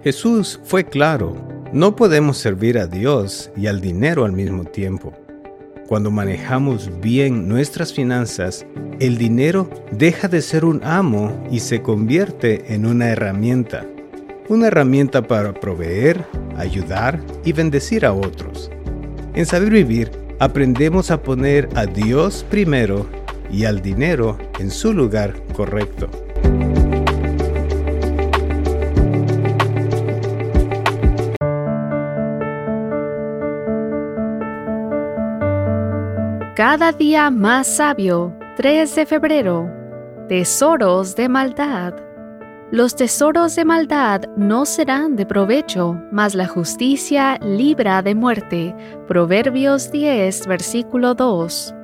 Jesús fue claro: no podemos servir a Dios y al dinero al mismo tiempo. Cuando manejamos bien nuestras finanzas, el dinero deja de ser un amo y se convierte en una herramienta. Una herramienta para proveer, ayudar y bendecir a otros. En Saber Vivir, aprendemos a poner a Dios primero y al dinero en su lugar correcto. Cada día más sabio, 3 de febrero. Tesoros de maldad. Los tesoros de maldad no serán de provecho, mas la justicia libra de muerte. Proverbios 10, versículo 2.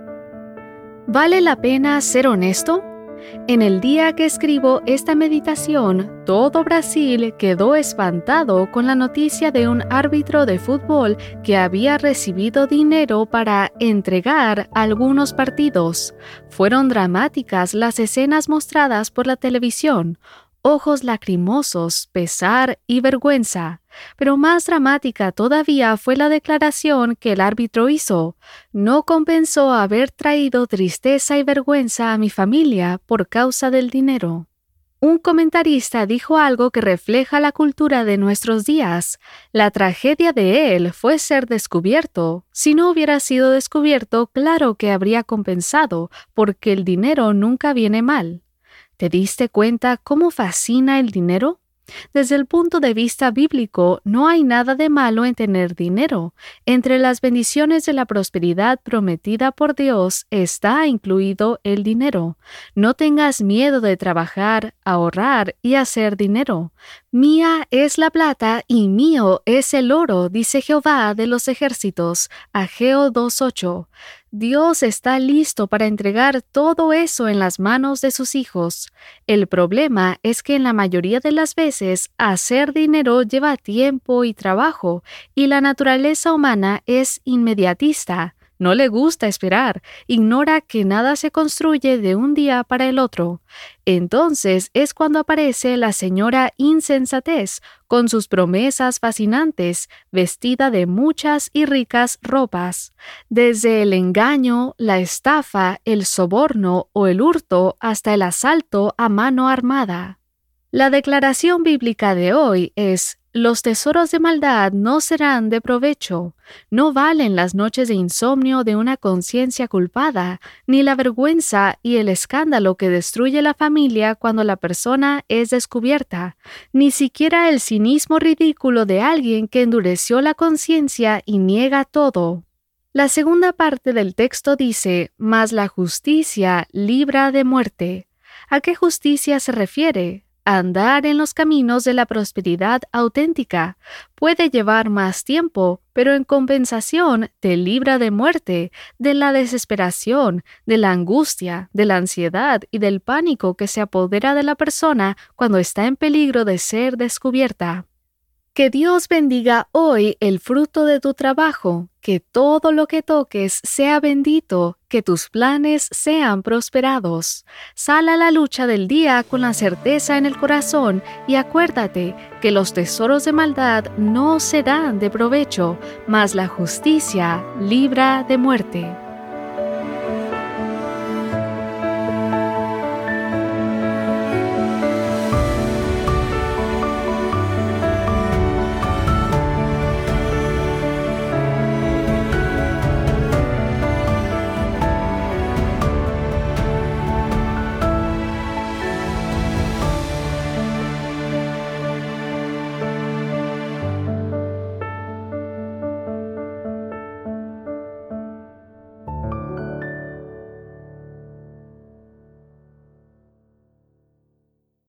¿Vale la pena ser honesto? En el día que escribo esta meditación, todo Brasil quedó espantado con la noticia de un árbitro de fútbol que había recibido dinero para entregar algunos partidos. Fueron dramáticas las escenas mostradas por la televisión. Ojos lacrimosos, pesar y vergüenza. Pero más dramática todavía fue la declaración que el árbitro hizo. No compensó haber traído tristeza y vergüenza a mi familia por causa del dinero. Un comentarista dijo algo que refleja la cultura de nuestros días. La tragedia de él fue ser descubierto. Si no hubiera sido descubierto, claro que habría compensado, porque el dinero nunca viene mal. ¿Te diste cuenta cómo fascina el dinero? Desde el punto de vista bíblico, no hay nada de malo en tener dinero. Entre las bendiciones de la prosperidad prometida por Dios está incluido el dinero. No tengas miedo de trabajar, ahorrar y hacer dinero. Mía es la plata y mío es el oro, dice Jehová de los ejércitos. Ageo 2:8. Dios está listo para entregar todo eso en las manos de sus hijos. El problema es que en la mayoría de las veces hacer dinero lleva tiempo y trabajo, y la naturaleza humana es inmediatista. No le gusta esperar, ignora que nada se construye de un día para el otro. Entonces es cuando aparece la señora insensatez, con sus promesas fascinantes, vestida de muchas y ricas ropas. Desde el engaño, la estafa, el soborno o el hurto hasta el asalto a mano armada. La declaración bíblica de hoy es: los tesoros de maldad no serán de provecho. No valen las noches de insomnio de una conciencia culpada, ni la vergüenza y el escándalo que destruye la familia cuando la persona es descubierta, ni siquiera el cinismo ridículo de alguien que endureció la conciencia y niega todo. La segunda parte del texto dice: mas la justicia libra de muerte. ¿A qué justicia se refiere? Andar en los caminos de la prosperidad auténtica puede llevar más tiempo, pero en compensación te libra de muerte, de la desesperación, de la angustia, de la ansiedad y del pánico que se apodera de la persona cuando está en peligro de ser descubierta. Que Dios bendiga hoy el fruto de tu trabajo, que todo lo que toques sea bendito, que tus planes sean prosperados. Sal a la lucha del día con la certeza en el corazón y acuérdate que los tesoros de maldad no serán de provecho, mas la justicia libra de muerte.